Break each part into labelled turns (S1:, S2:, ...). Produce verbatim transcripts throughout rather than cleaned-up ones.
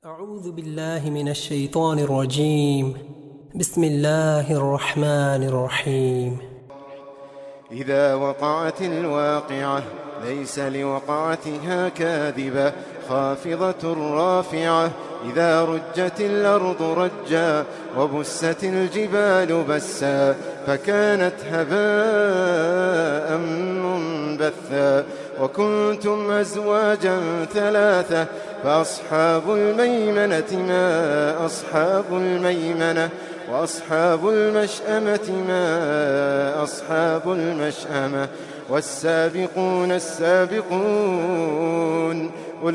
S1: أعوذ بالله من الشيطان الرجيم. بسم الله الرحمن الرحيم.
S2: إذا وقعت الواقعة ليس لوقعتها كاذبة خافضة رافعة. إذا رجت الأرض رجا وبست الجبال بسا فكانت هباء منبثا. وكنتم أزواجا ثلاثة فأصحاب الميمنة ما أصحاب الميمنة وأصحاب المشأمة ما أصحاب المشأمة. والسابقون السابقون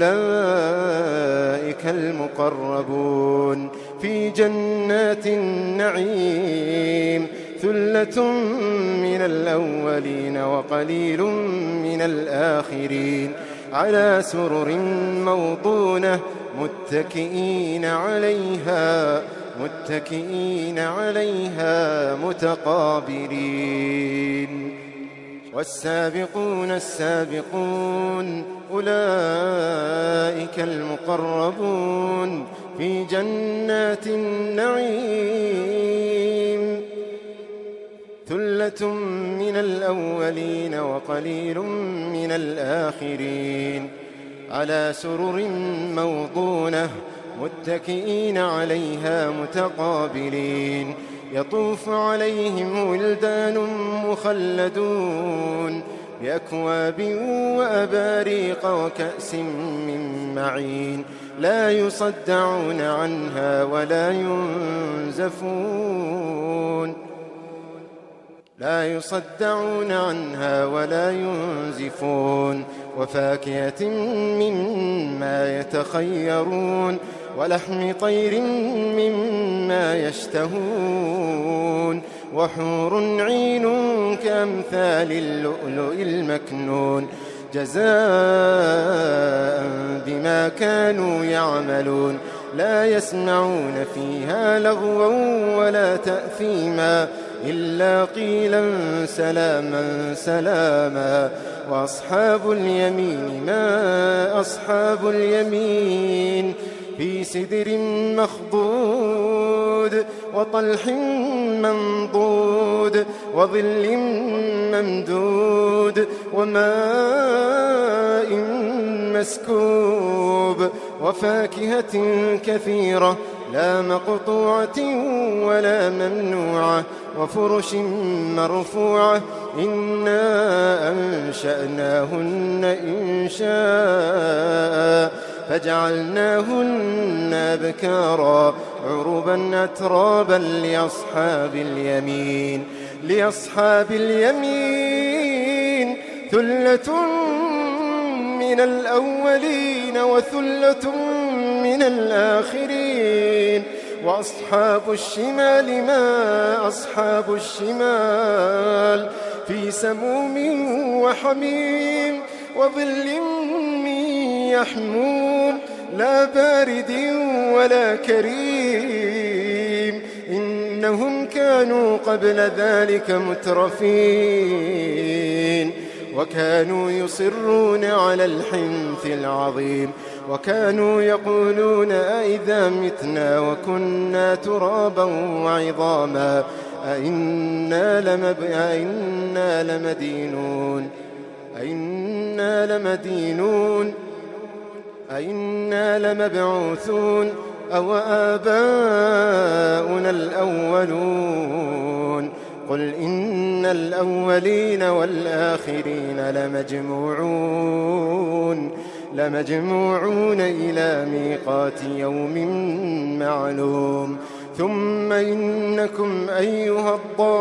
S2: أولئك المقربون في جنات النعيم. ثلة من الأولين وقليل من الآخرين على سرر موضونة متكئين عليها متكئين عليها متقابلين. والسابقون السابقون أولئك المقربون في جنات النعيم. ثلة من الأولين وقليل من الآخرين على سرر موضونة متكئين عليها متقابلين. يطوف عليهم ولدان مخلدون بأكواب وأباريق وكأس من معين لا يصدعون عنها ولا ينزفون لا يصدعون عنها ولا ينزفون. وفاكهة مما يتخيرون ولحم طير مما يشتهون. وحور عين كأمثال اللؤلؤ المكنون جزاء بما كانوا يعملون. لا يسمعون فيها لغوا ولا تأثيما إلا قيلا سلاما سلاما. وأصحاب اليمين ما أصحاب اليمين في سدر مخضود وطلح منضود وظل ممدود وماء مسكوب. وفاكهة كثيرة لا مقطوعة ولا ممنوعة وفرش مرفوعة. إنا أنشأناهن إنشاء فجعلناهن أبكارا عربا أترابا لأصحاب اليمين لأصحاب اليمين ثلة من الأولين وثلة من الآخرين. وأصحاب الشمال ما أصحاب الشمال في سموم وحميم وظل من يحموم لا بارد ولا كريم. إنهم كانوا قبل ذلك مترفين وكانوا يصرون على الحنث العظيم وكانوا يقولون أئذا متنا وكنا ترابا وعظاما أئنا, لمب... أئنا لمدينون أئنا لمدينون أئنا لمبعوثون أو آباؤنا الأولون. قل إن الأولين والآخرين لمجموعون لمجموعون إلى ميقات يوم معلوم. ثم إنكم أيها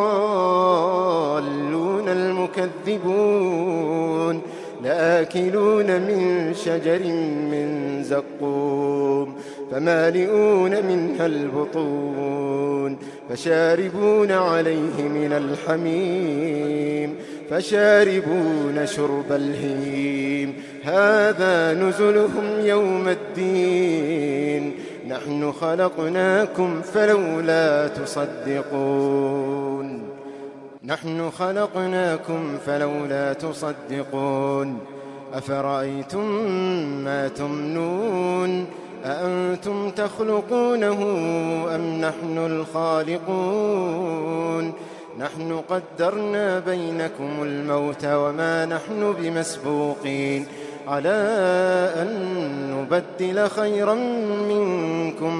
S2: الضالون المكذبون لآكلون من شجر من زقوم فمالئون منها البطون فشاربون عليه من الحميم فشاربون شرب الهيم. هذا نزلهم يوم الدين نحن خلقناكم فلولا تصدقون نحن خلقناكم فلولا تصدقون. أفرأيتم ما تمنون أأنتم تخلقونه أم نحن الخالقون نحن قدرنا بينكم الموت وما نحن بمسبوقين على أن نبدل خيرا منكم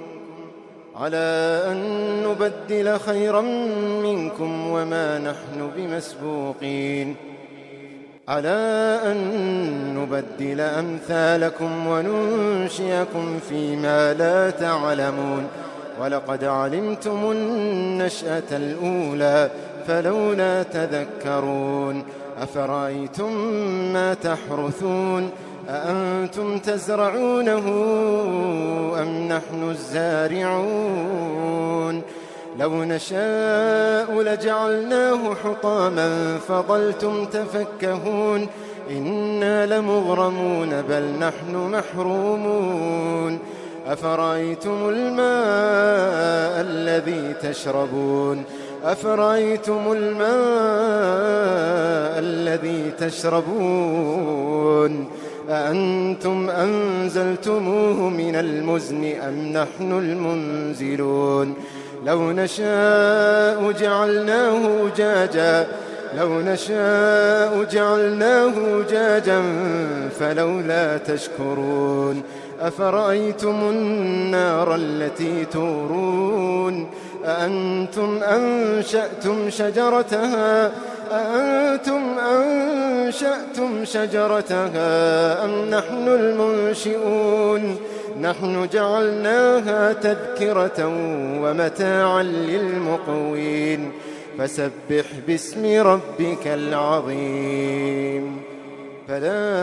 S2: على أن نبدل خيرا منكم وما نحن بمسبوقين على أن نبدل أمثالكم وننشئكم فيما لا تعلمون ولقد علمتم النشأة الأولى فلولا تذكرون أفرأيتم ما تحرثون أأنتم تزرعونه أم نحن الزارعون لو نشاء لجعلناه حطاما فظلتم تفكهون إنا لمغرمون بل نحن محرومون أفرأيتم الماء الذي تشربون أفرأيتم الماء الذي تشربون أأنتم أنزلتموه من المزن أم نحن المنزلون لو نشاء جعلناه أجاجا لو نشاء جعلناه أجاجا فلولا تشكرون أفرأيتم النار التي تورون أأنتم أنشأتم شجرتها أأنتم أنشأتم شجرتها أم نحن المنشئون نحن جعلناها تذكرة ومتاعا للمقوين فسبح باسم ربك العظيم فلا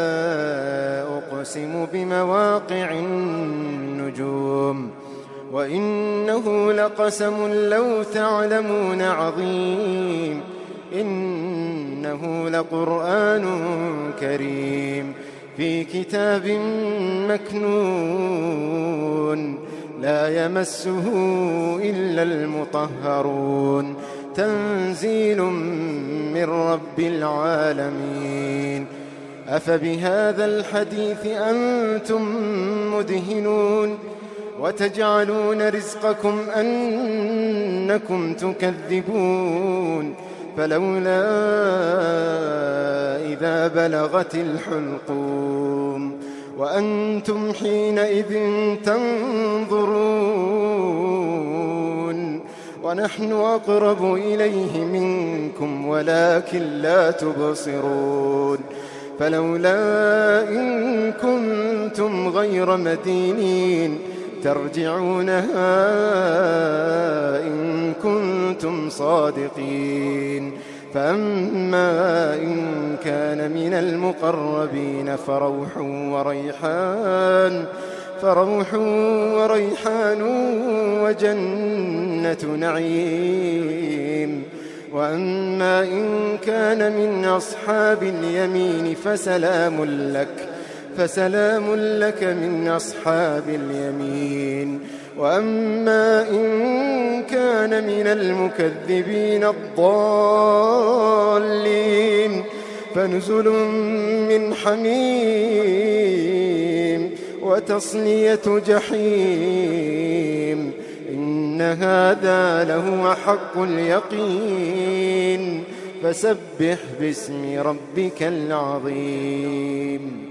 S2: أقسم بمواقع النجوم وإنه لقسم لو تعلمون عظيم إنه لقرآن كريم في كتاب مكنون لا يمسه إلا المطهرون تنزيل من رب العالمين أفبهذا الحديث أنتم مدهنون وتجعلون رزقكم أنكم تكذبون فلولا إذا بلغت الحلقوم وأنتم حينئذ تنظرون ونحن أقرب إليه منكم ولكن لا تبصرون فلولا إن كنتم غير مدينين ترجعونها إن كنتم صادقين فأما إن كان من المقربين فروح وريحان فروح وريحان وجنة نعيم وأما إن كان من أصحاب اليمين فسلام لك فسلام لك من أصحاب اليمين وأما إن كان من المكذبين الضالين فنزل من حميم وتصلية جحيم إن هذا لهو حق اليقين فسبح باسم ربك العظيم